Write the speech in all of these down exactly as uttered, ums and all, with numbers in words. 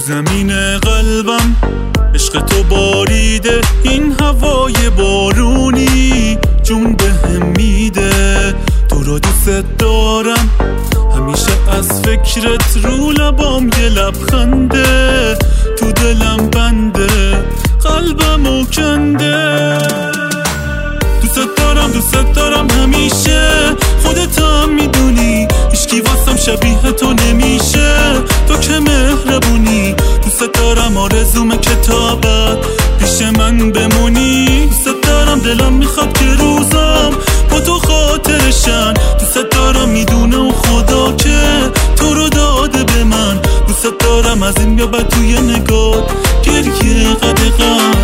زمین قلبم عشق تو باریده، این هوای بارونی جون بهم میده. تو رو دوست دارم، همیشه از فکرت رو لبام یه لبخنده، تو دلم بنده قلبمو کنده. دوست دارم دوست دارم همیشه، خودت هم میدونی هیچکی واسم شبیه تو نمیشه. تو که مهربونی، دوست دارم آرزوم کتابت پیش من بمونی. دوست دارم دلم میخواد که روزم با تو خاطرشن. دوست دارم میدونه و خدا که تو رو داده به من. دوست دارم از این بیا بعد توی نگاه گریه قدقم.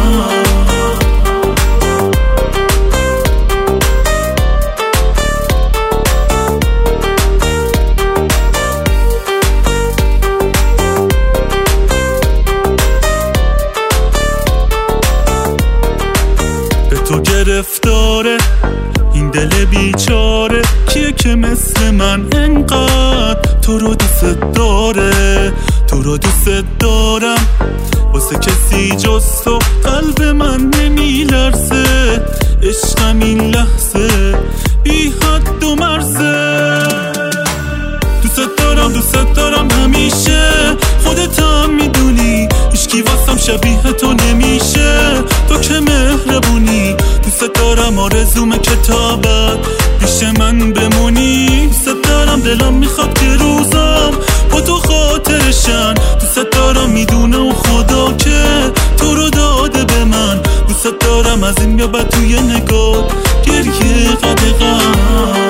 تو گرفتاره این دل بیچاره، کیه که مثل من انقدر تو رو دوست داره. تو رو دوست دارم، واسه کسی جز تو قلب من نمیلرزه. عشقم این لحظه بی حد و مرزه. دوست دارم دوست دارم همیشه، خودت هم میدونی هیچکی واسم شبیه تو نمیشه. تو که مهربونی، دوست دارم آرزوم کتابت پیش من بمونی. دوست دارم دلم میخواد که روزم با تو خاطرشن. دوست دارم میدونه و خدا که تو رو داده به من. دوست دارم از این بیا بعد توی نگاه گریه قدقم.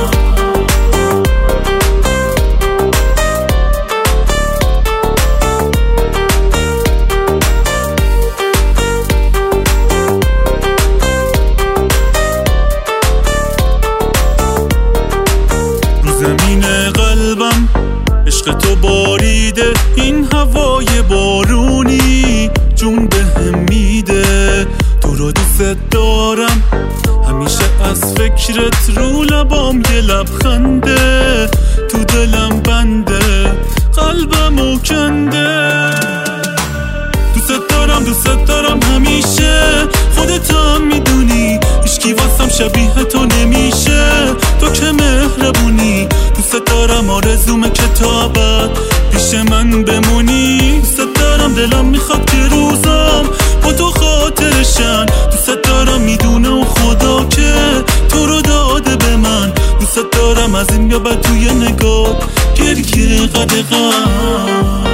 زمین قلبم عشق تو باریده، این هوای بارونی جون بهم میده. تو رو دوست دارم، همیشه از فکرت رو لبام یه لبخنده، تو دلم بنده قلبمو کنده. دوست دارم دوست دارم همیشه، خودت هم میدونی هیچکی واسم شبیه تو نمیشه. تو که مهربونی، دوست دارم آرزوم کتابت پیش من بمونی. دوست دارم دلم میخواد که روزم با تو خاطرشن. دوست دارم میدونه و خدا که تو رو داده به من. دوست دارم از این بیا بعد توی نگاه گریه قدقم.